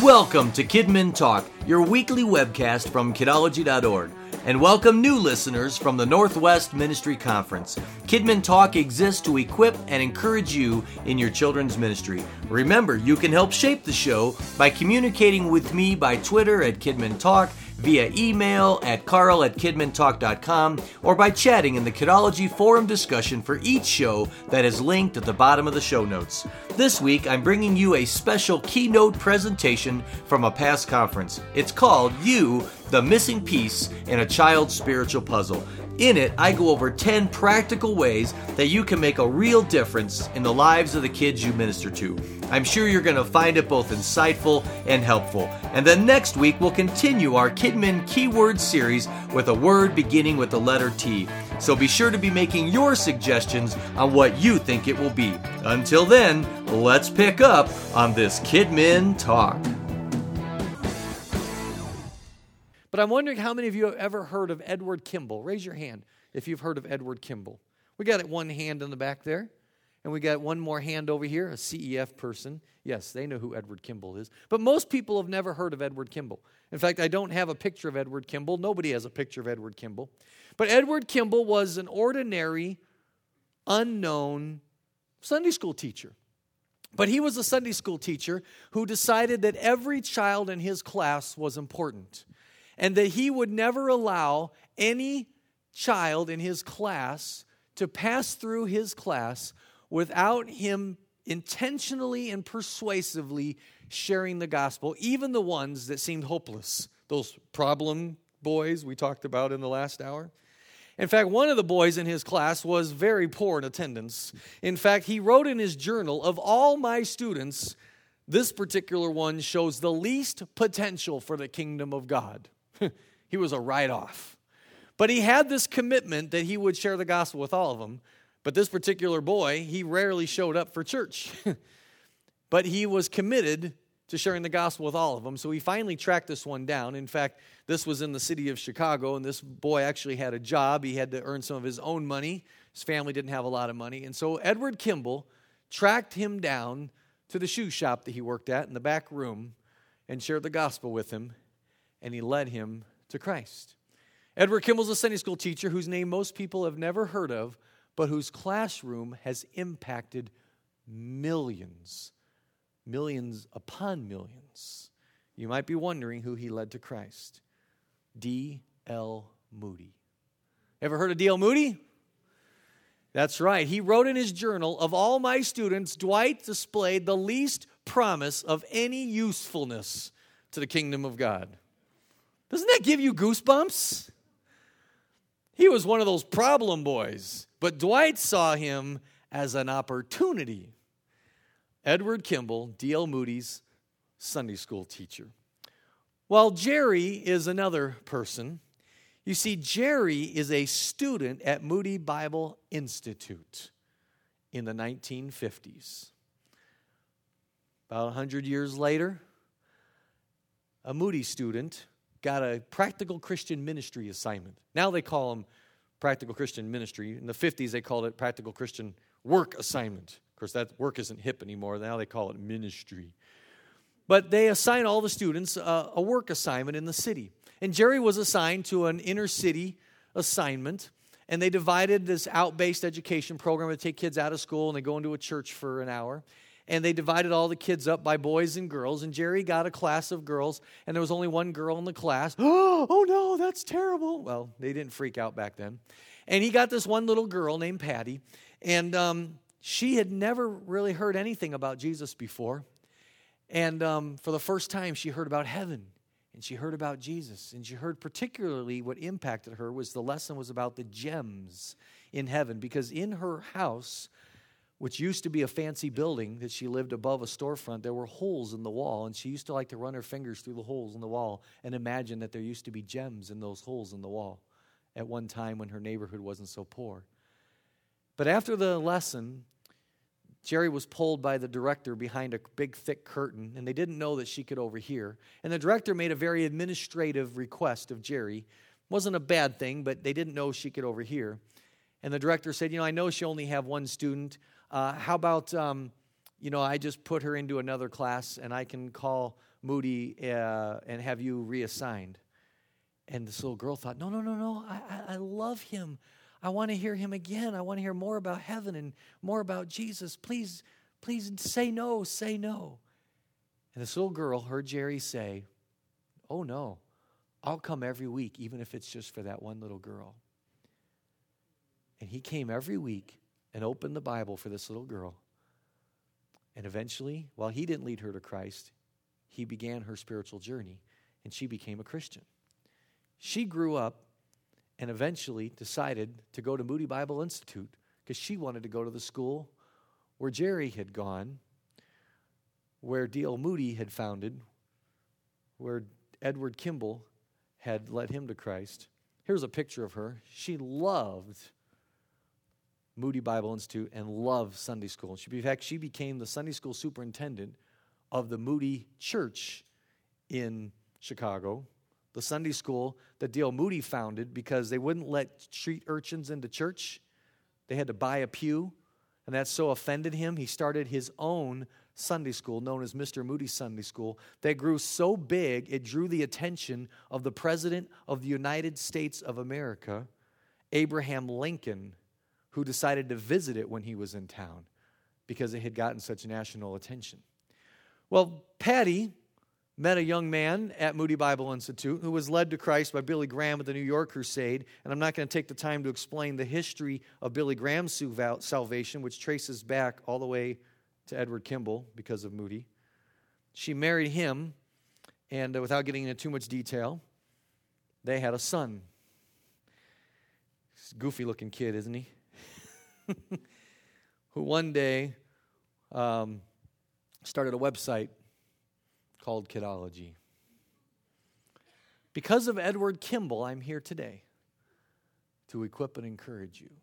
Welcome to Kidmin Talk, your weekly webcast from Kidology.org. And welcome new listeners from the Northwest Ministry Conference. Kidmin Talk exists to equip and encourage you in your children's ministry. Remember, you can help shape the show by communicating with me by Twitter at Kidmin Talk, via email at carl@kidmintalk.com, or by chatting in the Kidology forum discussion for each show that is linked at the bottom of the show notes. This week, I'm bringing you a special keynote presentation from a past conference. It's called You, the Missing Piece in a Child's Spiritual Puzzle. In it, I go over 10 practical ways that you can make a real difference in the lives of the kids you minister to. I'm sure you're going to find it both insightful and helpful. And then next week, we'll continue our Kidmin Keyword series with a word beginning with the letter T. So be sure to be making your suggestions on what you think it will be. Until then, let's pick up on this Kidmin Talk. But I'm wondering how many of you have ever heard of Edward Kimball. Raise your hand if you've heard of Edward Kimball. We got one hand in the back there, and we got one more hand over here, a CEF person. Yes, they know who Edward Kimball is. But most people have never heard of Edward Kimball. In fact, I don't have a picture of Edward Kimball. Nobody has a picture of Edward Kimball. But Edward Kimball was an ordinary, unknown Sunday school teacher. But he was a Sunday school teacher who decided that every child in his class was important, and that he would never allow any child in his class to pass through his class without him intentionally and persuasively sharing the gospel, even the ones that seemed hopeless, those problem boys we talked about in the last hour. In fact, one of the boys in his class was very poor in attendance. In fact, he wrote in his journal, "Of all my students, this particular one shows the least potential for the kingdom of God." He was a write-off. But he had this commitment that he would share the gospel with all of them. But this particular boy, he rarely showed up for church. But he was committed to sharing the gospel with all of them. So he finally tracked this one down. In fact, this was in the city of Chicago, and this boy actually had a job. He had to earn some of his own money. His family didn't have a lot of money. And so Edward Kimball tracked him down to the shoe shop that he worked at in the back room and shared the gospel with him. And he led him to Christ. Edward Kimball's a Sunday school teacher whose name most people have never heard of, but whose classroom has impacted millions, millions upon millions. You might be wondering who he led to Christ. D.L. Moody. Ever heard of D.L. Moody? That's right. He wrote in his journal, "Of all my students, Dwight displayed the least promise of any usefulness to the kingdom of God." Doesn't that give you goosebumps? He was one of those problem boys, but Dwight saw him as an opportunity. Edward Kimball, D.L. Moody's Sunday school teacher. While Jerry is another person, you see, Jerry is a student at Moody Bible Institute in the 1950s. About 100 years later, a Moody student got a practical Christian ministry assignment. Now they call them practical Christian ministry. In the 50s, they called it practical Christian work assignment. Of course, that work isn't hip anymore. Now they call it ministry. But they assign all the students a work assignment in the city. And Jerry was assigned to an inner city assignment. And they divided this out-based education program to take kids out of school, and they go into a church for an hour. And they divided all the kids up by boys and girls. And Jerry got a class of girls, and there was only one girl in the class. Oh no, that's terrible. Well, they didn't freak out back then. And he got this one little girl named Patty. And she had never really heard anything about Jesus before. And for the first time, she heard about heaven. And she heard about Jesus. And she heard particularly what impacted her was the lesson was about the gems in heaven. Because in her house, which used to be a fancy building that she lived above a storefront, there were holes in the wall, and she used to like to run her fingers through the holes in the wall and imagine that there used to be gems in those holes in the wall at one time when her neighborhood wasn't so poor. But after the lesson, Jerry was pulled by the director behind a big, thick curtain, and they didn't know that she could overhear. And the director made a very administrative request of Jerry. It wasn't a bad thing, but they didn't know she could overhear. And the director said, I know she only have one student. How about I just put her into another class, and I can call Moody and have you reassigned. And this little girl thought, no, I love him. I want to hear him again. I want to hear more about heaven and more about Jesus. Please say no, say no. And this little girl heard Jerry say, oh no, I'll come every week, even if it's just for that one little girl. And he came every week and opened the Bible for this little girl. And eventually, while he didn't lead her to Christ, he began her spiritual journey, and she became a Christian. She grew up and eventually decided to go to Moody Bible Institute because she wanted to go to the school where Jerry had gone, where D.L. Moody had founded, where Edward Kimball had led him to Christ. Here's a picture of her. She loved Moody Bible Institute and loved Sunday school. In fact, she became the Sunday school superintendent of the Moody Church in Chicago, the Sunday school that D.L. Moody founded because they wouldn't let street urchins into church. They had to buy a pew, and that so offended him, he started his own Sunday school known as Mr. Moody Sunday School that grew so big it drew the attention of the President of the United States of America, Abraham Lincoln, who decided to visit it when he was in town because it had gotten such national attention. Well, Patty met a young man at Moody Bible Institute who was led to Christ by Billy Graham at the New York Crusade, and I'm not going to take the time to explain the history of Billy Graham's salvation, which traces back all the way to Edward Kimball because of Moody. She married him, and without getting into too much detail, they had a son. He's a goofy-looking kid, isn't he? Who one day started a website called Kidology. Because of Edward Kimball, I'm here today to equip and encourage you.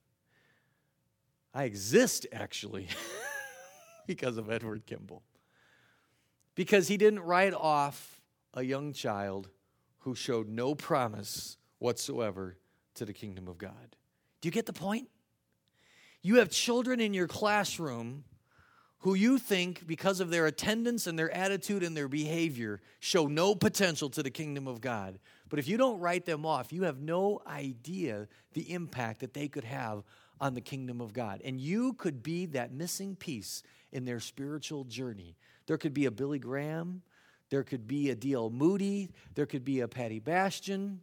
I exist, actually, because of Edward Kimball. Because he didn't write off a young child who showed no promise whatsoever to the kingdom of God. Do you get the point? You have children in your classroom who you think, because of their attendance and their attitude and their behavior, show no potential to the kingdom of God. But if you don't write them off, you have no idea the impact that they could have on the kingdom of God. And you could be that missing piece in their spiritual journey. There could be a Billy Graham. There could be a D.L. Moody. There could be a Patty Bastian.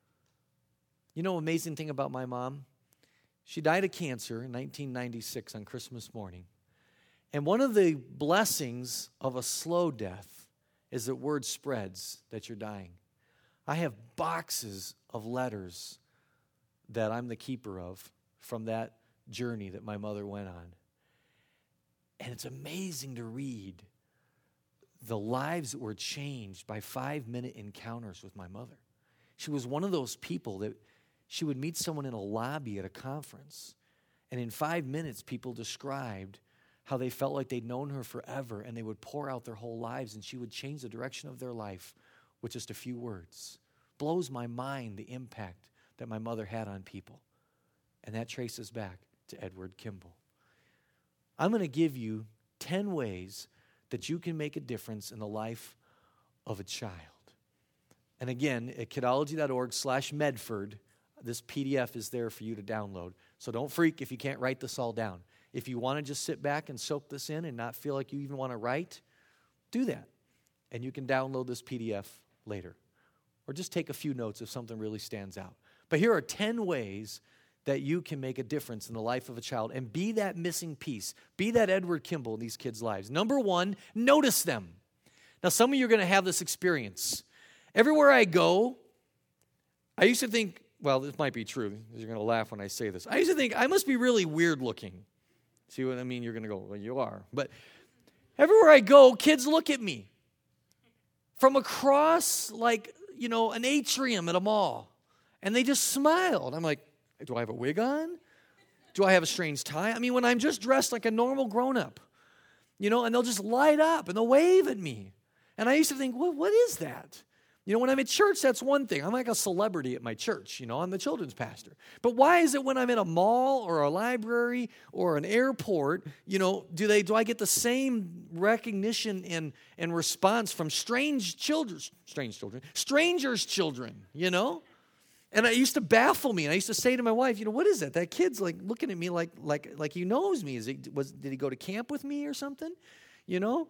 You know, amazing thing about my mom? She died of cancer in 1996 on Christmas morning. And one of the blessings of a slow death is that word spreads that you're dying. I have boxes of letters that I'm the keeper of from that journey that my mother went on. And it's amazing to read the lives that were changed by 5-minute encounters with my mother. She was one of those people that she would meet someone in a lobby at a conference, and in 5 minutes, people described how they felt like they'd known her forever, and they would pour out their whole lives, and she would change the direction of their life with just a few words. Blows my mind the impact that my mother had on people. And that traces back to Edward Kimball. I'm going to give you 10 ways that you can make a difference in the life of a child. And again, at kidology.org/Medford, this PDF is there for you to download. So don't freak if you can't write this all down. If you want to just sit back and soak this in and not feel like you even want to write, do that. And you can download this PDF later. Or just take a few notes if something really stands out. But here are 10 ways that you can make a difference in the life of a child and be that missing piece. Be that Edward Kimball in these kids' lives. Number 1, notice them. Now, some of you are going to have this experience. Everywhere I go, I used to think, well, this might be true. You're going to laugh when I say this. I used to think I must be really weird looking. See what I mean? You're going to go, well, you are. But everywhere I go, kids look at me. From across, like, an atrium at a mall. And they just smile. And I'm like, do I have a wig on? Do I have a strange tie? I mean, when I'm just dressed like a normal grown-up, and they'll just light up and they'll wave at me. And I used to think, what is that? You know, when I'm at church, that's one thing. I'm like a celebrity at my church. You know, I'm the children's pastor. But why is it when I'm in a mall or a library or an airport, you know, do I get the same recognition and response from strangers' children, you know? And it used to baffle me. And I used to say to my wife, you know, what is that? That kid's like looking at me like he knows me. Did he go to camp with me or something? You know?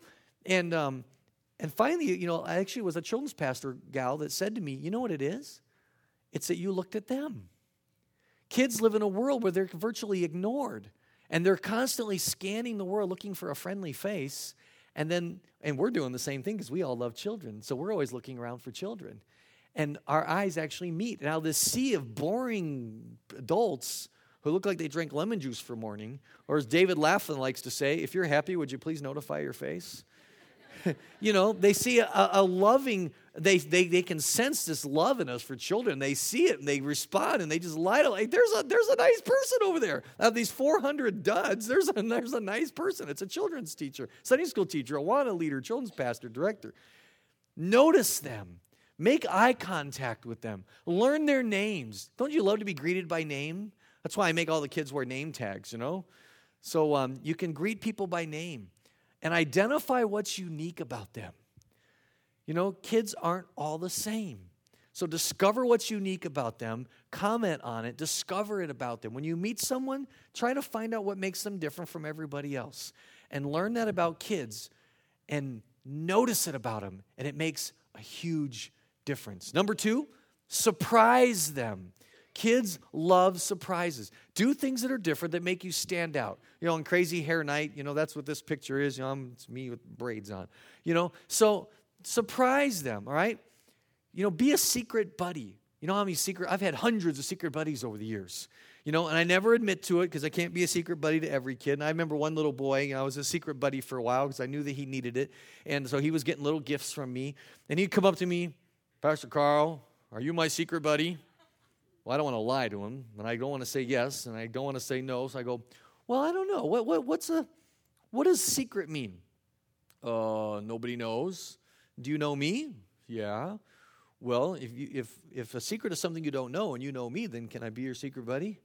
And finally, you know, I actually was a children's pastor gal that said to me, you know what it is? It's that you looked at them. Kids live in a world where they're virtually ignored. And they're constantly scanning the world looking for a friendly face. And we're doing the same thing because we all love children. So we're always looking around for children. And our eyes actually meet. Now this sea of boring adults who look like they drank lemon juice for morning, or as David Laughlin likes to say, if you're happy, would you please notify your face? You know, they see a loving, they can sense this love in us for children. They see it and they respond and they just light up. Like, there's a nice person over there. Out of these 400 duds, there's a nice person. It's a children's teacher, Sunday school teacher, Awana leader, children's pastor, director. Notice them. Make eye contact with them. Learn their names. Don't you love to be greeted by name? That's why I make all the kids wear name tags, you know? So you can greet people by name. And identify what's unique about them. You know, kids aren't all the same. So discover what's unique about them, comment on it, discover it about them. When you meet someone, try to find out what makes them different from everybody else. And learn that about kids and notice it about them. And it makes a huge difference. Number 2, surprise them. Kids love surprises. Do things that are different that make you stand out. You know, on Crazy Hair Night, you know, that's what this picture is. You know, it's me with braids on. You know, so surprise them, all right? You know, be a secret buddy. You know how many I've had hundreds of secret buddies over the years. You know, and I never admit to it because I can't be a secret buddy to every kid. And I remember one little boy, you know, I was a secret buddy for a while because I knew that he needed it. And so he was getting little gifts from me. And he'd come up to me, Pastor Carl, are you my secret buddy? Well, I don't want to lie to him, and I don't want to say yes, and I don't want to say no. So I go, well, I don't know. What does secret mean? Nobody knows. Do you know me? Yeah. Well, if a secret is something you don't know and you know me, then can I be your secret buddy?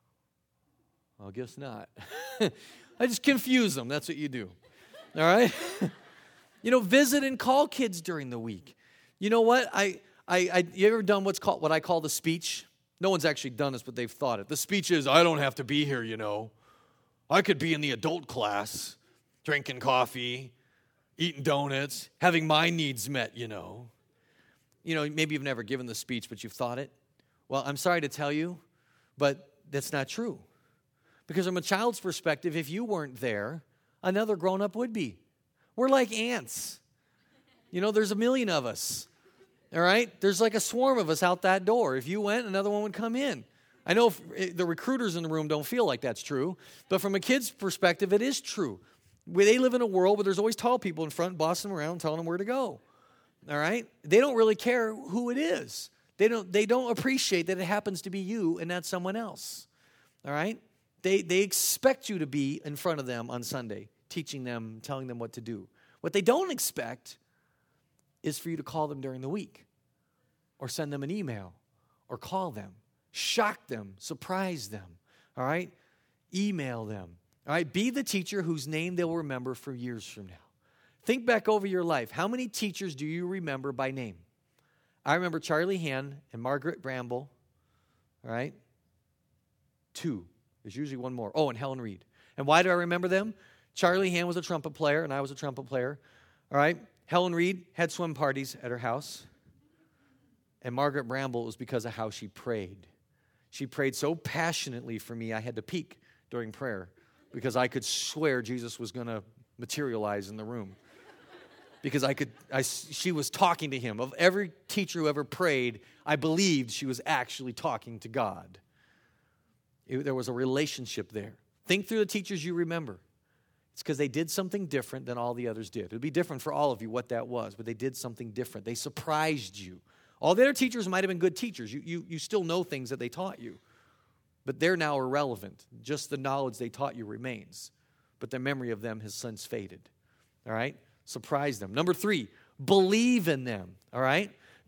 I guess not. I just confuse them. That's what you do. All right? You know, visit and call kids during the week. You know what? You ever done what I call the speech? No one's actually done this, but they've thought it. The speech is, I don't have to be here, you know. I could be in the adult class, drinking coffee, eating donuts, having my needs met, you know. You know, maybe you've never given the speech, but you've thought it. Well, I'm sorry to tell you, but that's not true. Because from a child's perspective, if you weren't there, another grown-up would be. We're like ants. You know, there's a million of us. All right? There's like a swarm of us out that door. If you went, another one would come in. I know the recruiters in the room don't feel like that's true, but from a kid's perspective, it is true. They live in a world where there's always tall people in front, bossing them around, telling them where to go. All right? They don't really care who it is. They don't appreciate that it happens to be you and not someone else. All right? They expect you to be in front of them on Sunday, teaching them, telling them what to do. What they don't expect is for you to call them during the week or send them an email or call them, shock them, surprise them, all right? Email them, all right? Be the teacher whose name they'll remember for years from now. Think back over your life. How many teachers do you remember by name? I remember Charlie Han and Margaret Bramble, all right? 2. There's usually one more. Oh, and Helen Reed. And why do I remember them? Charlie Han was a trumpet player, and I was a trumpet player, all right? Helen Reed had swim parties at her house. And Margaret Bramble was because of how she prayed. She prayed so passionately for me, I had to peek during prayer because I could swear Jesus was going to materialize in the room. Because she was talking to him. Of every teacher who ever prayed, I believed she was actually talking to God. There was a relationship there. Think through the teachers you remember. It's because they did something different than all the others did. It would be different for all of you what that was, but they did something different. They surprised you. All the other teachers might have been good teachers. You still know things that they taught you, but they're now irrelevant. Just the knowledge they taught you remains, but the memory of them has since faded. All right? Surprise them. Number 3, believe in them. All right?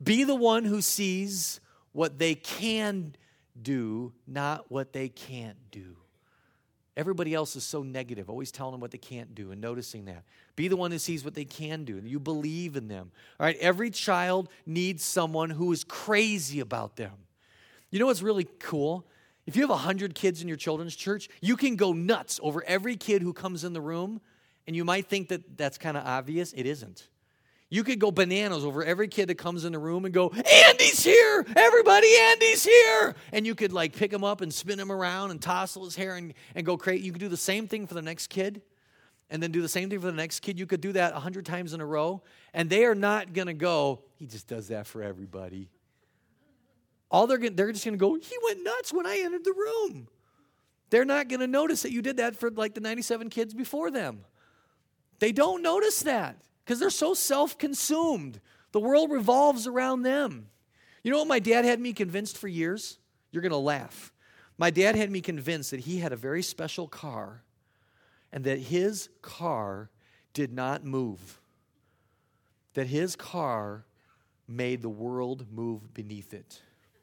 Be the one who sees what they can do, not what they can't do. Everybody else is so negative, always telling them what they can't do and noticing that. Be the one who sees what they can do, and you believe in them. All right, every child needs someone who is crazy about them. You know what's really cool? If you have 100 kids in your children's church, you can go nuts over every kid who comes in the room, and you might think that that's kind of obvious. It isn't. You could go bananas over every kid that comes in the room and go, Andy's here! Everybody, Andy's here! And you could like pick him up and spin him around and tousle his hair and go crazy. You could do the same thing for the next kid and then do the same thing for the next kid. You could do that 100 times in a row. And they are not going to go, he just does that for everybody. They're just going to go, he went nuts when I entered the room. They're not going to notice that you did that for like the 97 kids before them. They don't notice that. Because they're so self-consumed. The world revolves around them. You know what my dad had me convinced for years? You're going to laugh. My dad had me convinced that he had a very special car and that his car did not move. That his car made the world move beneath it.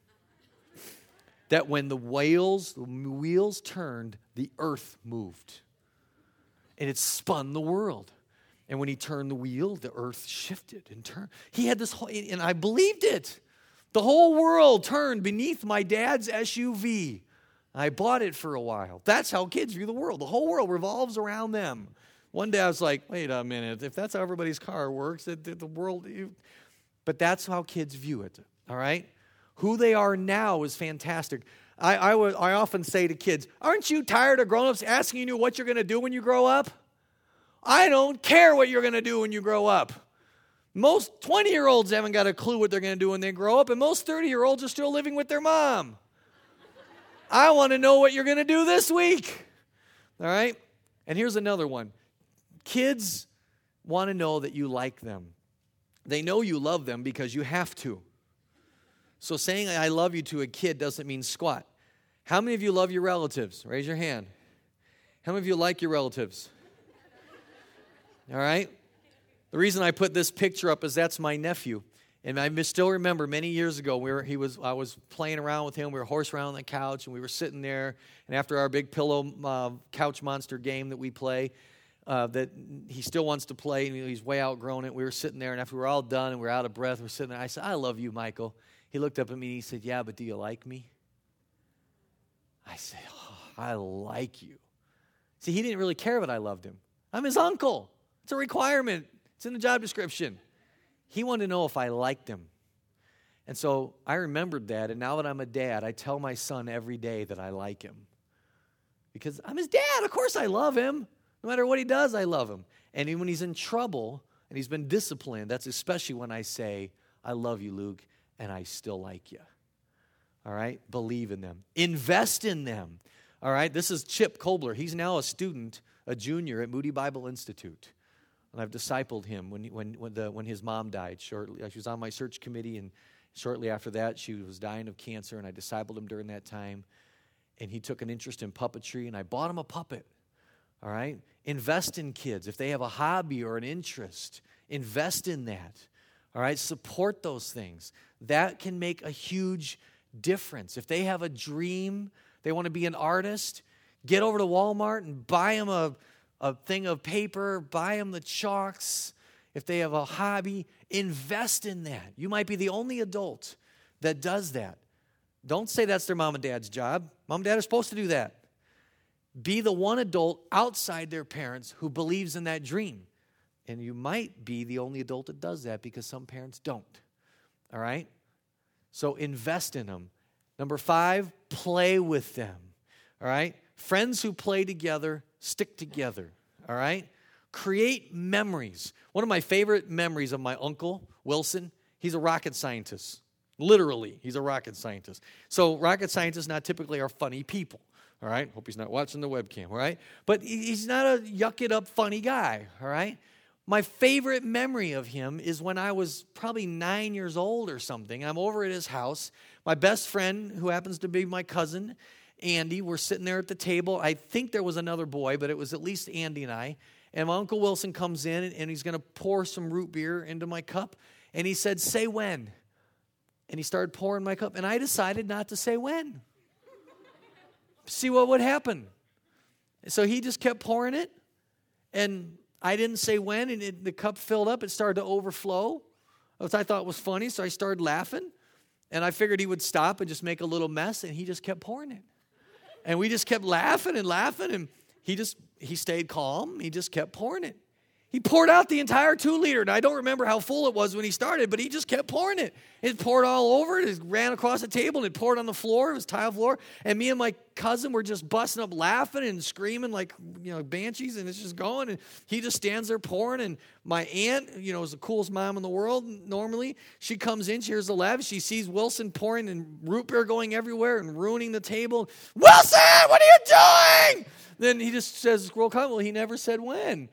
That when the wheels turned, the earth moved. And it spun the world. And when he turned the wheel, the earth shifted and turned. He had this whole, and I believed it. The whole world turned beneath my dad's SUV. I bought it for a while. That's how kids view the world. The whole world revolves around them. One day I was like, wait a minute. If that's how everybody's car works, the world... But that's how kids view it, all right? Who they are now is fantastic. I often say to kids, aren't you tired of grown-ups asking you what you're going to do when you grow up? I don't care what you're going to do when you grow up. Most 20-year-olds haven't got a clue what they're going to do when they grow up, and most 30-year-olds are still living with their mom. I want to know what you're going to do this week. All right? And here's another one. Kids want to know that you like them. They know you love them because you have to. So saying I love you to a kid doesn't mean squat. How many of you love your relatives? Raise your hand. How many of you like your relatives? All right? The reason I put this picture up is that's my nephew. And I still remember many years ago, I was playing around with him. We were horsing around on the couch, and we were sitting there. And after our big pillow couch monster game that we play, that he still wants to play, and he's way outgrown it. We were sitting there, and after we were all done and we were out of breath, we're sitting there. I said, I love you, Michael. He looked up at me, and he said, yeah, but do you like me? I said, oh, I like you. See, he didn't really care that I loved him. I'm his uncle. It's a requirement. It's in the job description. He wanted to know if I liked him. And so I remembered that, and now that I'm a dad, I tell my son every day that I like him. Because I'm his dad. Of course I love him. No matter what he does, I love him. And even when he's in trouble and he's been disciplined, that's especially when I say, I love you, Luke, and I still like you. All right? Believe in them. Invest in them. All right? This is Chip Kobler. He's now a student, a junior at Moody Bible Institute. And I've discipled him when his mom died shortly. She was on my search committee, and shortly after that, she was dying of cancer, and I discipled him during that time. And he took an interest in puppetry, and I bought him a puppet. All right? Invest in kids. If they have a hobby or an interest, invest in that. All right? Support those things. That can make a huge difference. If they have a dream, they want to be an artist, get over to Walmart and buy them a thing of paper, buy them the chalks. If they have a hobby, invest in that. You might be the only adult that does that. Don't say that's their mom and dad's job. Mom and dad are supposed to do that. Be the one adult outside their parents who believes in that dream. And you might be the only adult that does that because some parents don't. All right? So invest in them. Number 5, play with them. All right? Friends who play together stick together. All right? Create memories. One of my favorite memories of my uncle, Wilson, he's a rocket scientist. Literally, he's a rocket scientist. So rocket scientists not typically are funny people. All right? Hope he's not watching the webcam. All right? But he's not a yuck-it-up funny guy. All right? My favorite memory of him is when I was probably 9 years old or something. I'm over at his house. My best friend, who happens to be my cousin, Andy, we're sitting there at the table. I think there was another boy, but it was at least Andy and I. And my Uncle Wilson comes in, and he's going to pour some root beer into my cup. And he said, say when. and he started pouring my cup. And I decided not to say when. See what would happen. So he just kept pouring it, and I didn't say when, and the cup filled up. It started to overflow, which I thought was funny, so I started laughing. And I figured he would stop and just make a little mess, and he just kept pouring it. And we just kept laughing, and he stayed calm. He just kept pouring it. He poured out the entire 2-liter, and I don't remember how full it was when he started, but he just kept pouring it. It poured all over it. It ran across the table, and it poured on the floor. It was tile floor. And me and my cousin were just busting up laughing and screaming like, banshees, and it's just going. And he just stands there pouring. And my aunt, is the coolest mom in the world normally. She comes in, she hears the laugh. She sees Wilson pouring and root beer going everywhere and ruining the table. Wilson, what are you doing? Then he just says, roll call. Well, he never said when.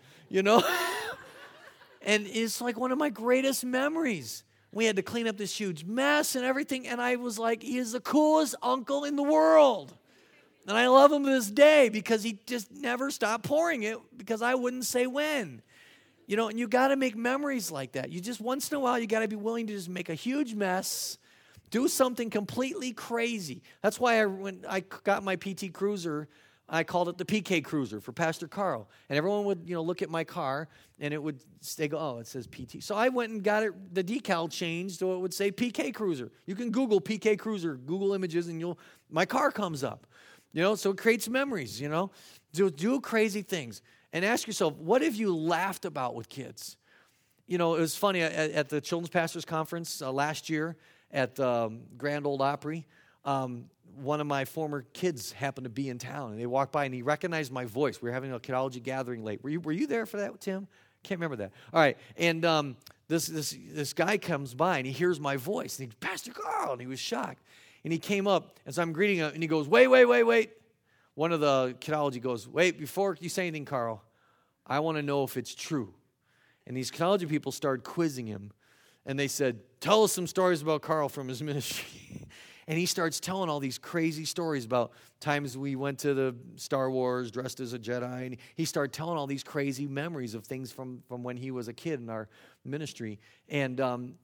And it's like one of my greatest memories. We had to clean up this huge mess and everything, and I was like, he is the coolest uncle in the world. And I love him to this day because he just never stopped pouring it because I wouldn't say when. And you got to make memories like that. You just, once in a while, you got to be willing to just make a huge mess, do something completely crazy. That's why when I got my PT Cruiser, I called it the PK Cruiser for Pastor Carl. And everyone would, look at my car, and they go, oh, it says PT. So I went and got the decal changed so it would say PK Cruiser. You can Google PK Cruiser, Google images, and my car comes up. So it creates memories, Do crazy things. And ask yourself, what have you laughed about with kids? It was funny, at the Children's Pastors Conference last year at Grand Ole Opry, one of my former kids happened to be in town, and they walked by, and he recognized my voice. We were having a kidology gathering late. Were you there for that, Tim? Can't remember that. All right, and this guy comes by, and he hears my voice, and he's Pastor Carl, and he was shocked. And he came up, and so I'm greeting him, and he goes, wait. One of the kidology goes, wait, before you say anything, Carl, I want to know if it's true. And these kidology people started quizzing him, and they said, tell us some stories about Carl from his ministry. And he starts telling all these crazy stories about times we went to the Star Wars dressed as a Jedi. And he started telling all these crazy memories of things from when he was a kid in our ministry. And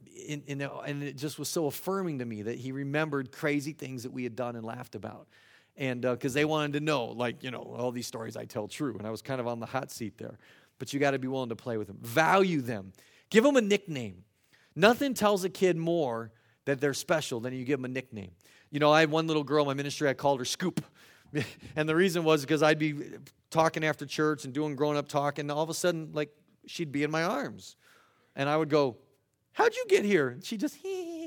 it just was so affirming to me that he remembered crazy things that we had done and laughed about. And because they wanted to know, all these stories I tell true. And I was kind of on the hot seat there. But you got to be willing to play with them. Value them. Give them a nickname. Nothing tells a kid more that they're special, then you give them a nickname. I had one little girl in my ministry, I called her Scoop. And the reason was because I'd be talking after church and doing grown-up talk, and all of a sudden, she'd be in my arms. And I would go, how'd you get here? And she'd just,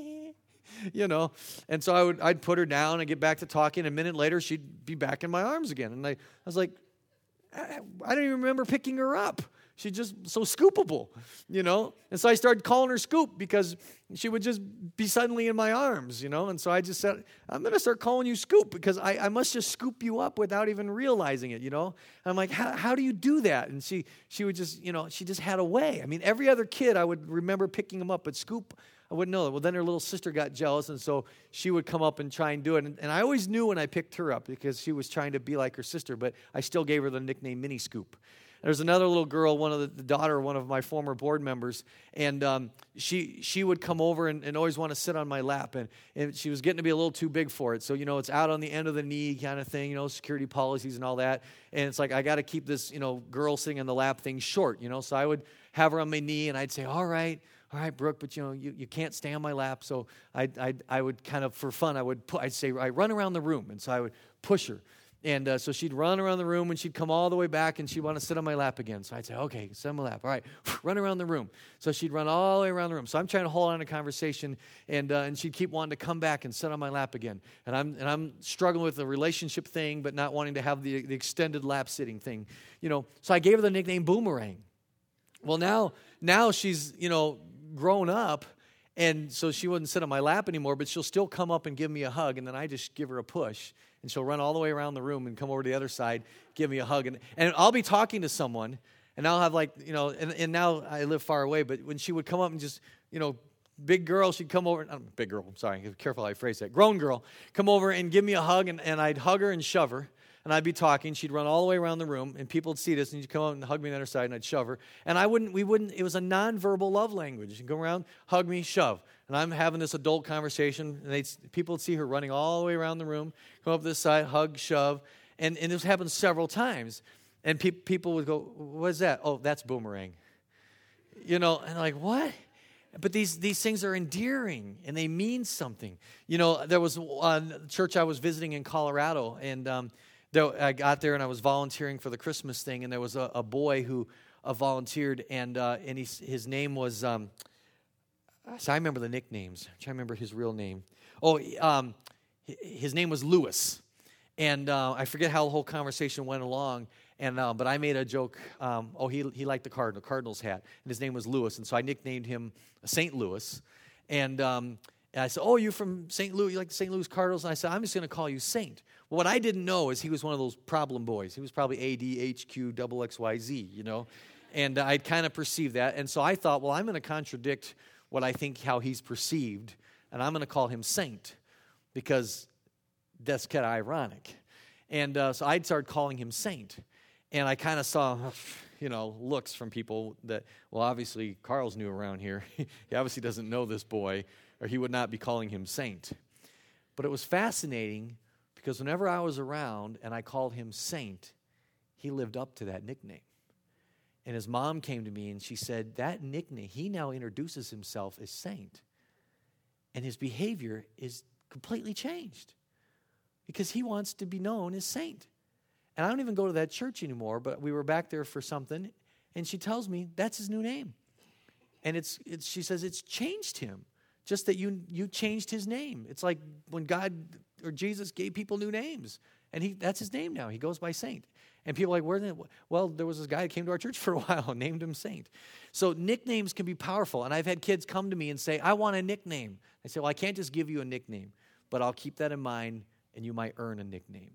And so I'd put her down and get back to talking. A minute later, she'd be back in my arms again. And I was like, I don't even remember picking her up. She's just so scoopable, And so I started calling her Scoop because she would just be suddenly in my arms, And so I just said, I'm going to start calling you Scoop because I must just scoop you up without even realizing it, And I'm like, how do you do that? And she would just, she just had a way. I mean, every other kid I would remember picking them up, but Scoop, I wouldn't know. Well, then her little sister got jealous, and so she would come up and try and do it. And I always knew when I picked her up because she was trying to be like her sister, but I still gave her the nickname Mini Scoop. There's another little girl, the daughter of one of my former board members, and she would come over and always want to sit on my lap, and she was getting to be a little too big for it. So, it's out on the end of the knee kind of thing, security policies and all that. And it's like, I got to keep this, girl sitting on the lap thing short, So I would have her on my knee, and I'd say, all right, Brooke, but you can't stay on my lap. So I would kind of, for fun, I'd say, I run around the room, and so I would push her. And so she'd run around the room, and she'd come all the way back, and she'd want to sit on my lap again. So I'd say, okay, sit on my lap. All right, run around the room. So she'd run all the way around the room. So I'm trying to hold on to conversation, and she'd keep wanting to come back and sit on my lap again. And I'm struggling with the relationship thing, but not wanting to have the extended lap sitting thing. So I gave her the nickname Boomerang. Well, now she's, grown up, and so she wouldn't sit on my lap anymore, but she'll still come up and give me a hug, and then I just give her a push. And she'll run all the way around the room and come over to the other side, give me a hug. And I'll be talking to someone, and I'll have and now I live far away, but when she would come up and just, big girl, she'd come over, big girl, I'm sorry, careful how I phrase that, grown girl, come over and give me a hug, and I'd hug her and shove her. and I'd be talking. She'd run all the way around the room, and people would see this, and she'd come up and hug me on her side, and I'd shove her. And it was a nonverbal love language. She'd go around, hug me, shove. And I'm having this adult conversation, and people would see her running all the way around the room, come up this side, hug, shove. And this happened several times. And people would go, what is that? Oh, that's Boomerang. And like, what? But these things are endearing, and they mean something. There was a church I was visiting in Colorado, and I got there, and I was volunteering for the Christmas thing, and there was a boy who volunteered, and his name was, so I remember the nicknames. I'm trying to remember his real name. His name was Lewis, and I forget how the whole conversation went along. But I made a joke. He liked the Cardinals hat, and his name was Lewis, and so I nicknamed him St. Louis. And I said, "Oh, you from St. Louis? You like the St. Louis Cardinals?" And I said, "I'm just going to call you Saint." Well, what I didn't know is he was one of those problem boys. He was probably ADHQ XXYZ, And I'd kind of perceived that, and so I thought, well, I'm going to contradict what I think how he's perceived, and I'm going to call him Saint because that's kind of ironic. And so I'd started calling him Saint. And I kind of saw, looks from people that, well, obviously Carl's new around here. He obviously doesn't know this boy, or he would not be calling him Saint. But it was fascinating because whenever I was around and I called him Saint, he lived up to that nickname. And his mom came to me and she said, that nickname, he now introduces himself as Saint. And his behavior is completely changed because he wants to be known as Saint. And I don't even go to that church anymore, but we were back there for something, and she tells me that's his new name. And she says it's changed him, just that you changed his name. It's like when God or Jesus gave people new names, and that's his name now. He goes by Saint. And people are like, well, there was this guy that came to our church for a while and named him Saint. So nicknames can be powerful, and I've had kids come to me and say, I want a nickname. I say, well, I can't just give you a nickname, but I'll keep that in mind, and you might earn a nickname.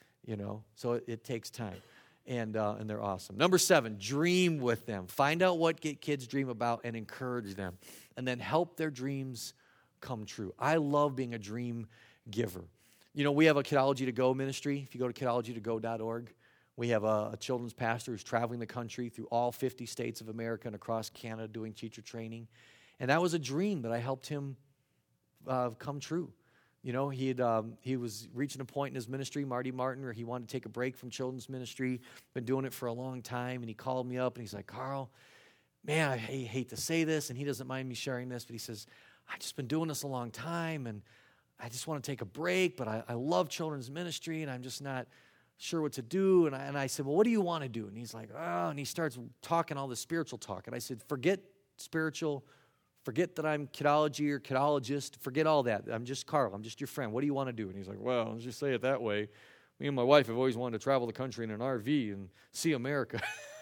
So it takes time, and they're awesome. Number 7, dream with them. Find out what kids dream about and encourage them, and then help their dreams come true. I love being a dream giver. We have a Kidology to Go ministry. If you go to kidologytogo.org, we have a children's pastor who's traveling the country through all 50 states of America and across Canada doing teacher training, and that was a dream that I helped him come true. He was reaching a point in his ministry, Marty Martin, where he wanted to take a break from children's ministry, been doing it for a long time, and he called me up, and he's like, Carl, man, I hate to say this, and he doesn't mind me sharing this, but he says, I've just been doing this a long time, and I just want to take a break, but I love children's ministry, and I'm just not sure what to do, and I said, well, what do you want to do? And he's like, and he starts talking all this spiritual talk, and I said, forget spiritual. Forget that I'm kidology or kidologist. Forget all that. I'm just Carl. I'm just your friend. What do you want to do? And he's like, well, let's just say it that way. Me and my wife have always wanted to travel the country in an RV and see America.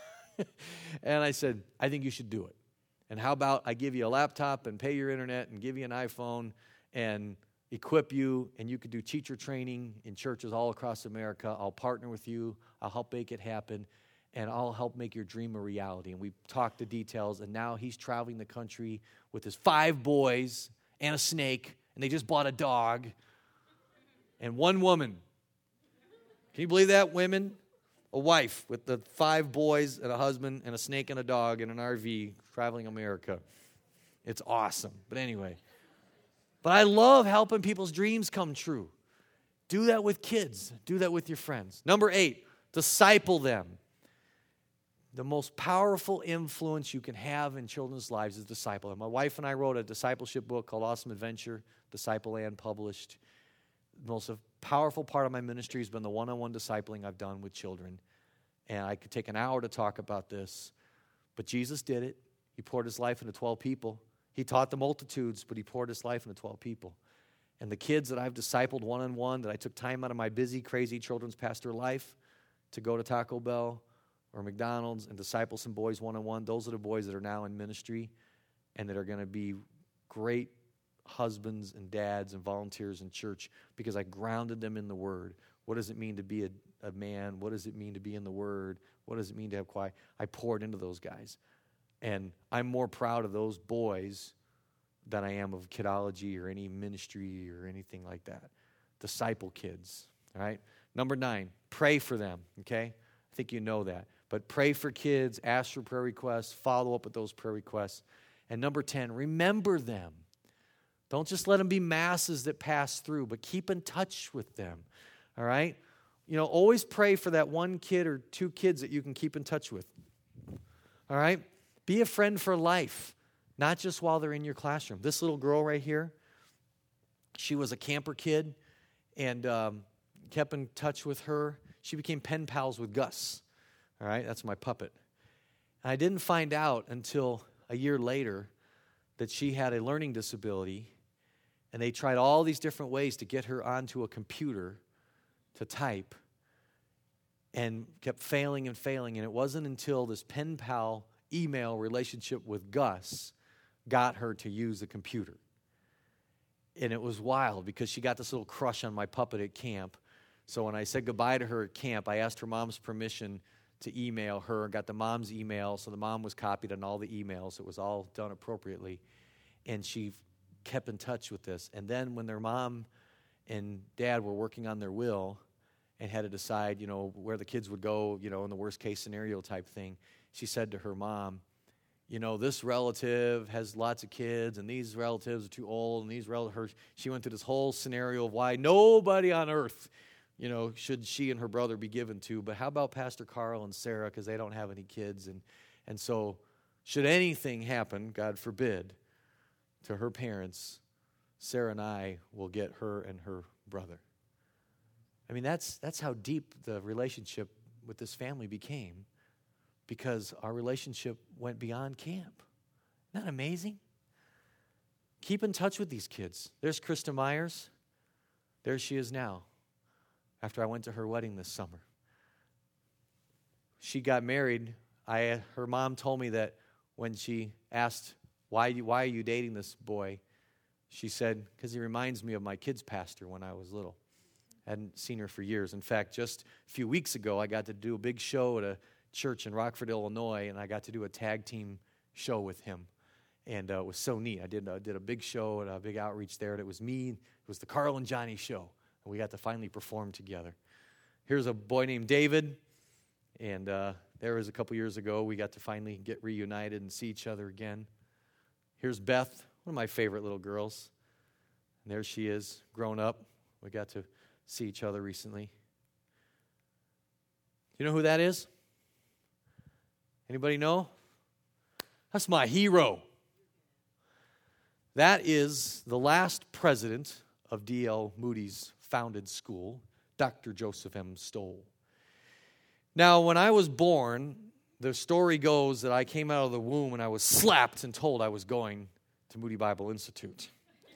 And I said, I think you should do it. And how about I give you a laptop and pay your internet and give you an iPhone and equip you, and you could do teacher training in churches all across America. I'll partner with you. I'll help make it happen. And I'll help make your dream a reality. And we talked the details, and now he's traveling the country with his 5 boys and a snake, and they just bought a dog and 1 woman. Can you believe that, women? A wife with the 5 boys and a husband and a snake and a dog in an RV traveling America. It's awesome. But anyway. But I love helping people's dreams come true. Do that with kids. Do that with your friends. Number 8, disciple them. The most powerful influence you can have in children's lives is disciple. And my wife and I wrote a discipleship book called Awesome Adventure, Disciple and published. The most powerful part of my ministry has been the one-on-one discipling I've done with children. And I could take an hour to talk about this. But Jesus did it. He poured his life into 12 people. He taught the multitudes, but he poured his life into 12 people. And the kids that I've discipled one-on-one, that I took time out of my busy, crazy children's pastor life to go to Taco Bell or McDonald's and disciple some boys one-on-one, those are the boys that are now in ministry and that are going to be great husbands and dads and volunteers in church because I grounded them in the Word. What does it mean to be a man? What does it mean to be in the Word? What does it mean to have quiet? I poured into those guys. And I'm more proud of those boys than I am of kidology or any ministry or anything like that. Disciple kids, all right? Number 9, pray for them, okay? I think you know that. But pray for kids, ask for prayer requests, follow up with those prayer requests. And number 10, remember them. Don't just let them be masses that pass through, but keep in touch with them, all right? Always pray for that one kid or 2 kids that you can keep in touch with, all right? Be a friend for life, not just while they're in your classroom. This little girl right here, she was a camper kid and kept in touch with her. She became pen pals with Gus, all right? That's my puppet. And I didn't find out until a year later that she had a learning disability, and they tried all these different ways to get her onto a computer to type, and kept failing and failing. And it wasn't until this pen pal email relationship with Gus got her to use the computer. And it was wild because she got this little crush on my puppet at camp. So when I said goodbye to her at camp, I asked her mom's permission to email her, got the mom's email, so the mom was copied on all the emails. It was all done appropriately. And she kept in touch with this. And then when their mom and dad were working on their will and had to decide, where the kids would go, in the worst case scenario type thing, she said to her mom, this relative has lots of kids, and these relatives are too old, and these relatives, she went through this whole scenario of why nobody on earth, should she and her brother be given to, but how about Pastor Carl and Sarah, because they don't have any kids, and so should anything happen, God forbid, to her parents, Sarah and I will get her and her brother. I mean, that's how deep the relationship with this family became, because our relationship went beyond camp. Isn't that amazing? Keep in touch with these kids. There's Krista Myers. There she is now, after I went to her wedding this summer. She got married. Her mom told me that when she asked, why are you dating this boy? She said, because he reminds me of my kids' pastor when I was little. I hadn't seen her for years. In fact, just a few weeks ago, I got to do a big show at a church in Rockford, Illinois, and I got to do a tag team show with him. And it was so neat. I did a big show and a big outreach there, and it was me. It was the Carl and Johnny show, and we got to finally perform together. Here's a boy named David, and there was a couple years ago. We got to finally get reunited and see each other again. Here's Beth, one of my favorite little girls. And there she is, grown up. We got to see each other recently. You know who that is? Anybody know? That's my hero. That is the last president of D.L. Moody's founded school, Dr. Joseph M. Stoll. Now, when I was born, the story goes that I came out of the womb and I was slapped and told I was going to Moody Bible Institute.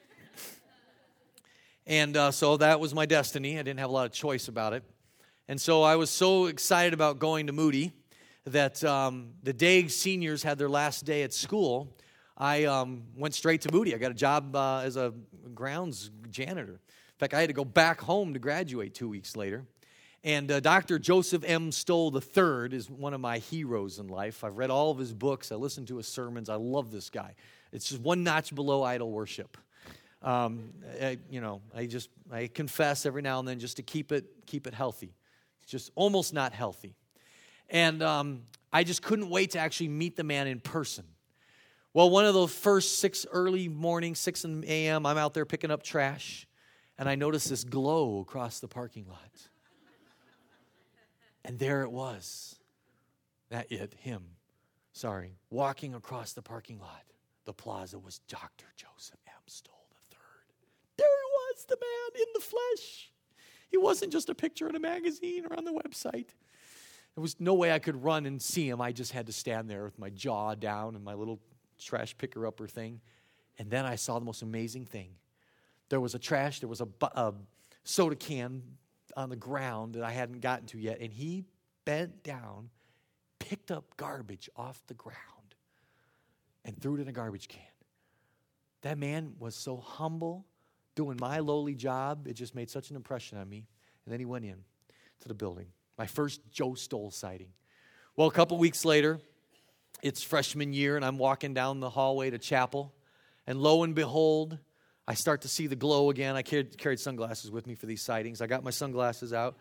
And so that was my destiny. I didn't have a lot of choice about it. And so I was so excited about going to Moody that the day seniors had their last day at school, I went straight to Moody. I got a job as a grounds janitor. In fact, I had to go back home to graduate 2 weeks later. And Dr. Joseph M. Stoll III is one of my heroes in life. I've read all of his books. I listened to his sermons. I love this guy. It's just one notch below idol worship. I confess every now and then just to keep it healthy. It's just almost not healthy. And I just couldn't wait to actually meet the man in person. Well, one of those first 6 early mornings, 6 a.m., I'm out there picking up trash, and I noticed this glow across the parking lot. And there it was. Walking across the parking lot. The plaza was Dr. Joseph M. Stoll III. There he was, the man in the flesh. He wasn't just a picture in a magazine or on the website. There was no way I could run and see him. I just had to stand there with my jaw down and my little trash picker-upper thing. And then I saw the most amazing thing. There was a soda can on the ground that I hadn't gotten to yet, and he bent down, picked up garbage off the ground, and threw it in a garbage can. That man was so humble, doing my lowly job. It just made such an impression on me. And then he went in to the building. My first Joe Stoll sighting. Well, a couple weeks later, it's freshman year, and I'm walking down the hallway to chapel, and lo and behold, I start to see the glow again. I carried sunglasses with me for these sightings. I got my sunglasses out,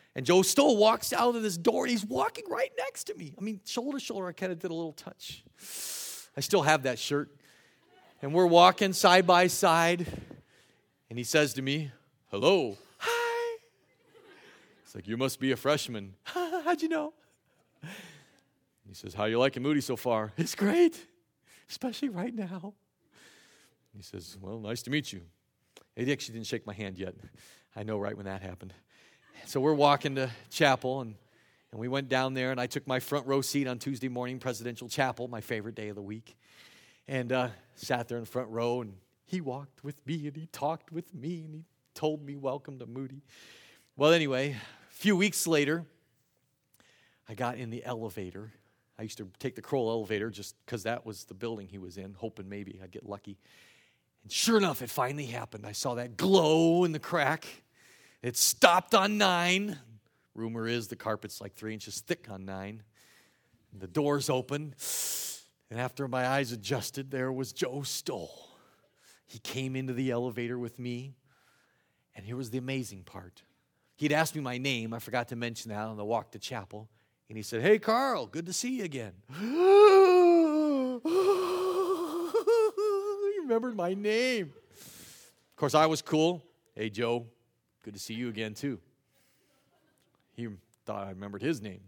And Joe Stoll walks out of this door, and he's walking right next to me. I mean, shoulder to shoulder, I kind of did a little touch. I still have that shirt. And we're walking side by side, and he says to me, "Hello." "Hi." It's like, "You must be a freshman." "How'd you know?" He says, "How you liking Moody so far?" "It's great, especially right now." He says, "Well, nice to meet you." He actually didn't shake my hand yet. I know right when that happened. So we're walking to chapel, and we went down there, and I took my front row seat on Tuesday morning, presidential chapel, my favorite day of the week, and sat there in the front row, and he walked with me, and he talked with me, and he told me, "Welcome to Moody." Well, anyway, a few weeks later, I got in the elevator. I used to take the Kroll elevator just because that was the building he was in, hoping maybe I'd get lucky. And sure enough, it finally happened. I saw that glow in the crack. It stopped on 9. Rumor is the carpet's like 3 inches thick on 9. And the doors opened. And after my eyes adjusted, there was Joe Stoll. He came into the elevator with me. And here was the amazing part. He'd asked me my name. I forgot to mention that on the walk to chapel. And he said, "Hey, Carl, good to see you again." He remembered my name. Of course, I was cool. "Hey, Joe, good to see you again, too." He thought I remembered his name,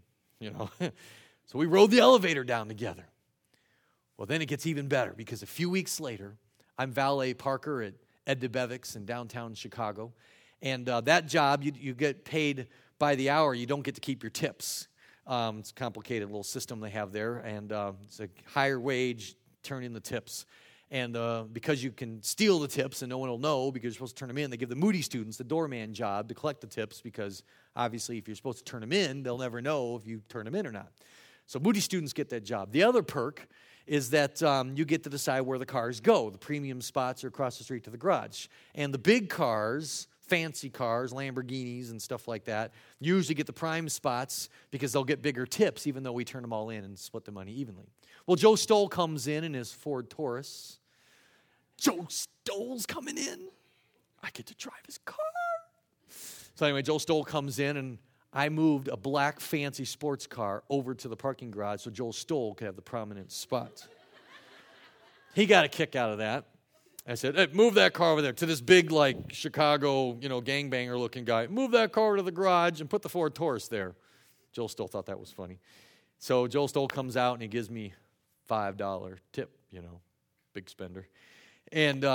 So we rode the elevator down together. Well, then it gets even better, because a few weeks later, I'm valet parker at Ed DeBevick's in downtown Chicago. And that job, you get paid by the hour. You don't get to keep your tips. It's a complicated little system they have there, and it's a higher wage, turn in the tips. And because you can steal the tips and no one will know because you're supposed to turn them in, they give the Moody students the doorman job to collect the tips, because obviously if you're supposed to turn them in, they'll never know if you turn them in or not. So Moody students get that job. The other perk is that you get to decide where the cars go. The premium spots are across the street to the garage. And the big cars, fancy cars, Lamborghinis and stuff like that, usually get the prime spots because they'll get bigger tips, even though we turn them all in and split the money evenly. Well, Joe Stoll comes in his Ford Taurus. Joe Stoll's coming in. I get to drive his car. So anyway, Joe Stoll comes in, and I moved a black fancy sports car over to the parking garage so Joe Stoll could have the prominent spot. He got a kick out of that. I said, "Hey, move that car over there," to this big, like, Chicago, gangbanger-looking guy. "Move that car over to the garage and put the Ford Taurus there." Joe Stoll thought that was funny. So Joe Stoll comes out, and he gives me $5 tip, big spender. And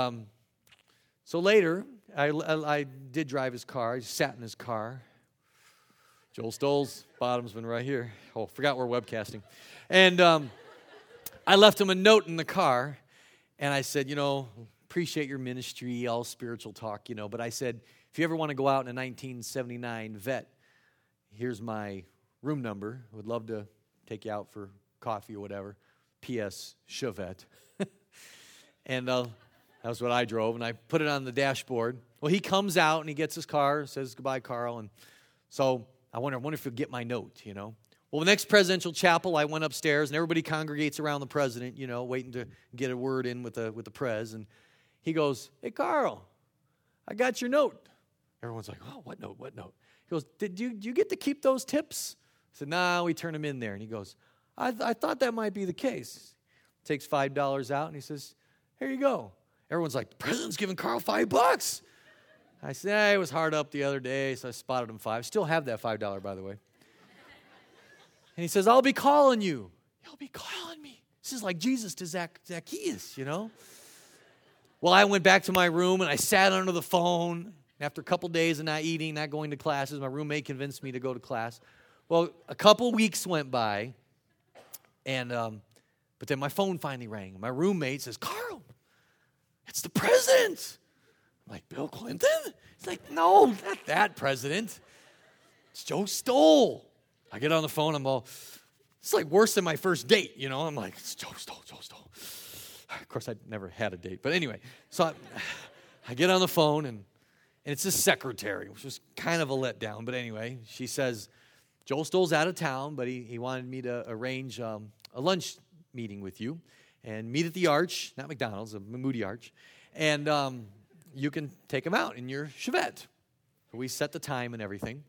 so later, I did drive his car. I sat in his car. Joel Stoll's bottom's been right here. Oh, forgot we're webcasting. And I left him a note in the car, and I said, appreciate your ministry, all spiritual talk, but I said, if you ever want to go out in a 1979 Vet, here's my room number. I would love to take you out for coffee or whatever. P.S. Chevette. And that was what I drove, and I put it on the dashboard. Well, he comes out, and he gets his car, says, "Goodbye, Carl." And so I wonder if he'll get my note, Well, the next presidential chapel, I went upstairs, and everybody congregates around the president, waiting to get a word in with the prez. And he goes, "Hey, Carl, I got your note." Everyone's like, "Oh, what note, what note?" He goes, Did you get to keep those tips?" I said, "Nah, we turn them in there." And he goes, I thought that might be the case. Takes $5 out, and he says, "Here you go." Everyone's like, "The president's giving Carl $5. I said, it was hard up the other day, so I spotted him $5. Still have that $5, by the way. And he says, "I'll be calling you." He'll be calling me. This is like Jesus to Zacchaeus, Well, I went back to my room, and I sat under the phone. After a couple days of not eating, not going to classes, my roommate convinced me to go to class. Well, a couple weeks went by, and but then my phone finally rang. My roommate says, "Carl, it's the president." I'm like, "Bill Clinton?" He's like, "No, not that president. It's Joe Stoll." I get on the phone. I'm all, it's like worse than my first date, I'm like, "It's Joe Stoll, Joe Stoll." Of course, I'd never had a date. But anyway, so I get on the phone, and it's his secretary, which was kind of a letdown. But anyway, she says, "Joel Stoll's out of town, but he wanted me to arrange a lunch meeting with you and meet at the Arch, not McDonald's, the Moody Arch, and you can take him out in your Chevette." So we set the time and everything.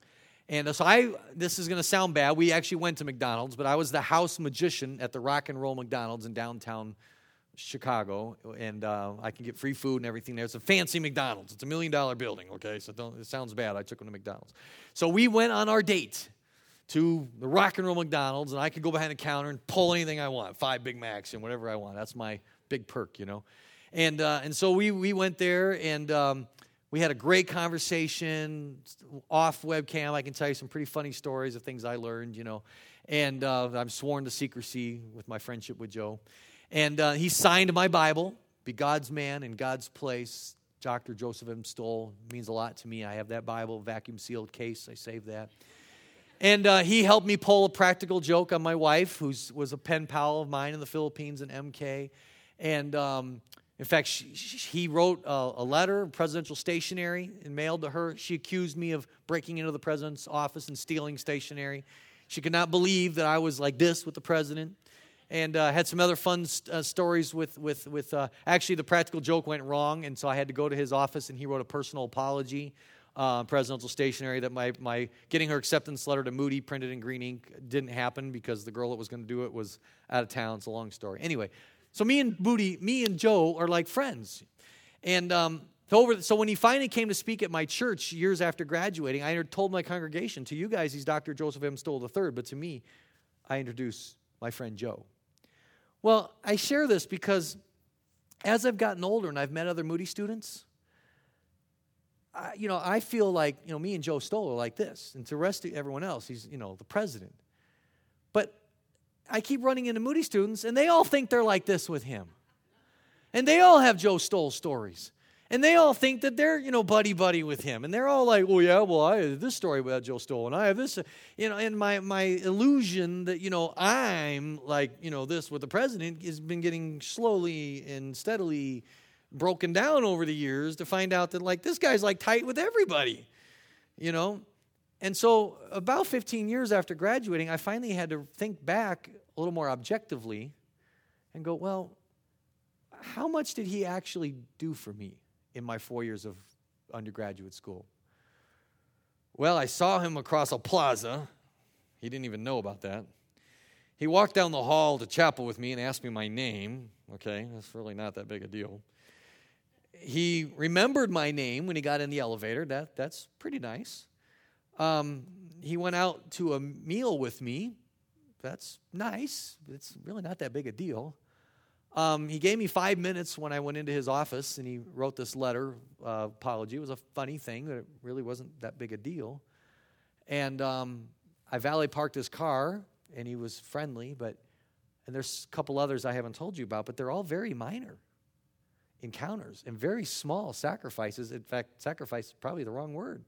And so this is going to sound bad. We actually went to McDonald's, but I was the house magician at the Rock and Roll McDonald's in downtown Chicago, and I can get free food and everything there. It's a fancy McDonald's. It's $1 million building, okay? So it sounds bad. I took him to McDonald's. So we went on our date to the Rock and Roll McDonald's, and I could go behind the counter and pull anything I want, 5 Big Macs and whatever I want. That's my big perk, you know. And so we went there, and we had a great conversation off webcam. I can tell you some pretty funny stories of things I learned, you know. And I'm sworn to secrecy with my friendship with Joe. And he signed my Bible, Be God's Man in God's Place. Dr. Joseph M. Stoll means a lot to me. I have that Bible, vacuum-sealed case. I saved that. And he helped me pull a practical joke on my wife, who was a pen pal of mine in the Philippines in MK. And in fact, he wrote a letter, presidential stationery, and mailed to her. She accused me of breaking into the president's office and stealing stationery. She could not believe that I was like this with the president. And had some other fun stories with actually the practical joke went wrong, and so I had to go to his office, and he wrote a personal apology, presidential stationery, that my getting her acceptance letter to Moody printed in green ink didn't happen because the girl that was going to do it was out of town. It's a long story. Anyway, so me and Joe are like friends. And so when he finally came to speak at my church years after graduating, I told my congregation, to you guys, he's Dr. Joseph M. Stoll III, but to me, I introduced my friend Joe. Well, I share this because as I've gotten older and I've met other Moody students, I feel like, me and Joe Stoll are like this. And to the rest of everyone else, he's, the president. But I keep running into Moody students, and they all think they're like this with him. And they all have Joe Stoll stories. And they all think that they're, buddy-buddy with him. And they're all like, I have this story about Joe Stoll, and I have this, and my illusion that, I'm like, this with the president has been getting slowly and steadily broken down over the years to find out that, like, this guy's, like, tight with everybody, And so about 15 years after graduating, I finally had to think back a little more objectively and go, well, how much did he actually do for me in my 4 years of undergraduate school? Well, I saw him across a plaza. He didn't even know about that. He walked down the hall to chapel with me and asked me my name. Okay, that's really not that big a deal. He remembered my name when he got in the elevator. That's pretty nice. He went out to a meal with me. That's nice. It's really not that big a deal. He gave me 5 minutes when I went into his office, and he wrote this letter, apology. It was a funny thing, but it really wasn't that big a deal. And I valet parked his car, and he was friendly, and there's a couple others I haven't told you about, but they're all very minor encounters and very small sacrifices. In fact, sacrifice is probably the wrong word.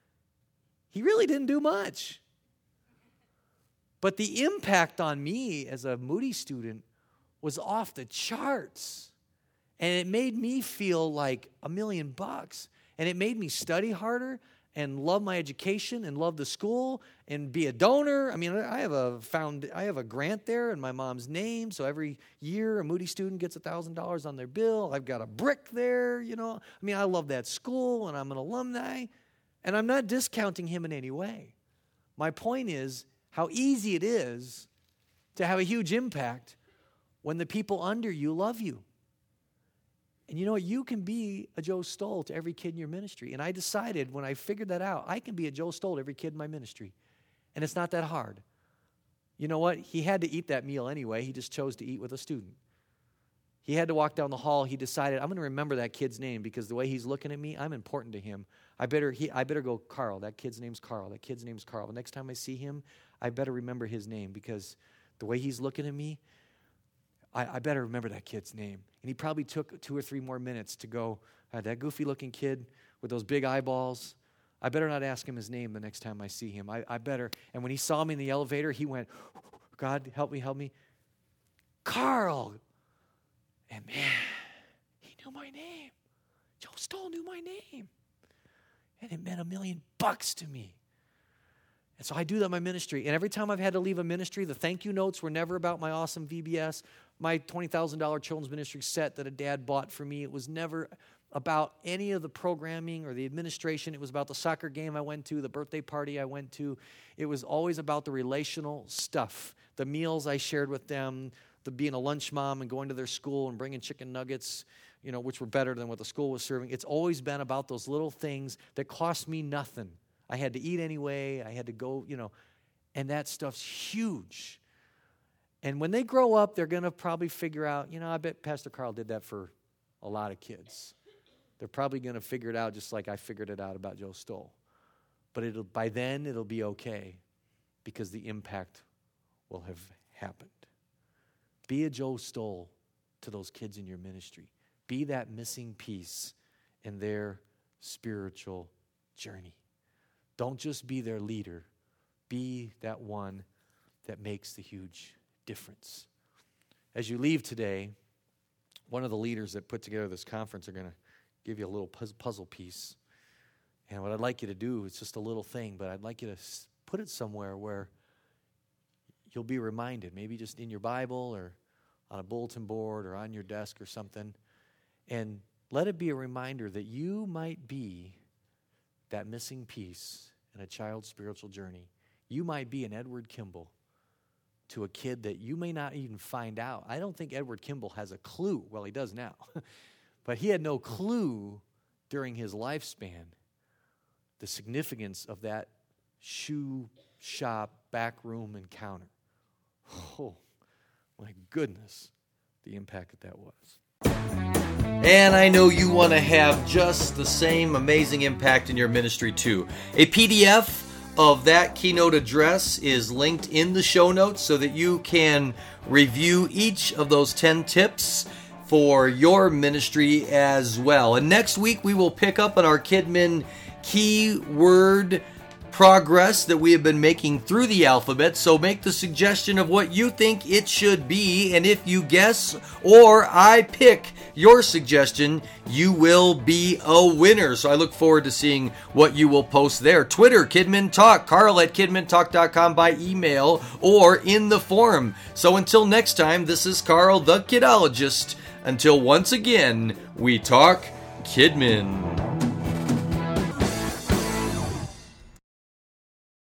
He really didn't do much. But the impact on me as a Moody student was off the charts. And it made me feel like $1 million. And it made me study harder and love my education and love the school and be a donor. I mean, I have a grant there in my mom's name, so every year a Moody student gets $1,000 on their bill. I've got a brick there, I mean, I love that school, and I'm an alumni, and I'm not discounting him in any way. My point is how easy it is to have a huge impact when the people under you love you. And you know what? You can be a Joe Stoll to every kid in your ministry. And I decided when I figured that out, I can be a Joe Stoll to every kid in my ministry. And it's not that hard. You know what? He had to eat that meal anyway. He just chose to eat with a student. He had to walk down the hall. He decided, I'm going to remember that kid's name because the way he's looking at me, I'm important to him. I better go, Carl. That kid's name's Carl. That kid's name's Carl. The next time I see him, I better remember his name because the way he's looking at me, I better remember that kid's name. And he probably took 2 or 3 more minutes to go, that goofy-looking kid with those big eyeballs, I better not ask him his name the next time I see him. I better. And when he saw me in the elevator, he went, God, help me. Carl. And man, he knew my name. Joe Stoll knew my name. And it meant $1 million to me. And so I do that in my ministry. And every time I've had to leave a ministry, the thank you notes were never about my awesome VBS, my $20,000 children's ministry set that a dad bought for me. It was never, about any of the programming or the administration. It was about the soccer game I went to, the birthday party I went to. It was always about the relational stuff, the meals I shared with them, the being a lunch mom and going to their school and bringing chicken nuggets, which were better than what the school was serving. It's always been about those little things that cost me nothing. I had to eat anyway. I had to go, and that stuff's huge. And when they grow up, they're going to probably figure out, I bet Pastor Carl did that for a lot of kids. They're probably going to figure it out just like I figured it out about Joe Stoll. But by then, it'll be okay because the impact will have happened. Be a Joe Stoll to those kids in your ministry. Be that missing piece in their spiritual journey. Don't just be their leader. Be that one that makes the huge difference. As you leave today, one of the leaders that put together this conference are going to give you a little puzzle piece. And what I'd like you to do, it's just a little thing, but I'd like you to put it somewhere where you'll be reminded, maybe just in your Bible or on a bulletin board or on your desk or something. And let it be a reminder that you might be that missing piece in a child's spiritual journey. You might be an Edward Kimball to a kid that you may not even find out. I don't think Edward Kimball has a clue. Well, he does now. But he had no clue during his lifespan the significance of that shoe shop backroom encounter. Oh, my goodness, the impact that was. And I know you want to have just the same amazing impact in your ministry too. A PDF of that keynote address is linked in the show notes so that you can review each of those 10 tips for your ministry as well. And next week we will pick up on our KidMin keyword progress that we have been making through the alphabet. So make the suggestion of what you think it should be, and if you guess or I pick your suggestion, you will be a winner. So I look forward to seeing what you will post there. Twitter, KidMin Talk, Carl@KidminTalk.com by email or in the forum. So until next time, this is Carl the Kidologist. Until once again, we talk KidMin.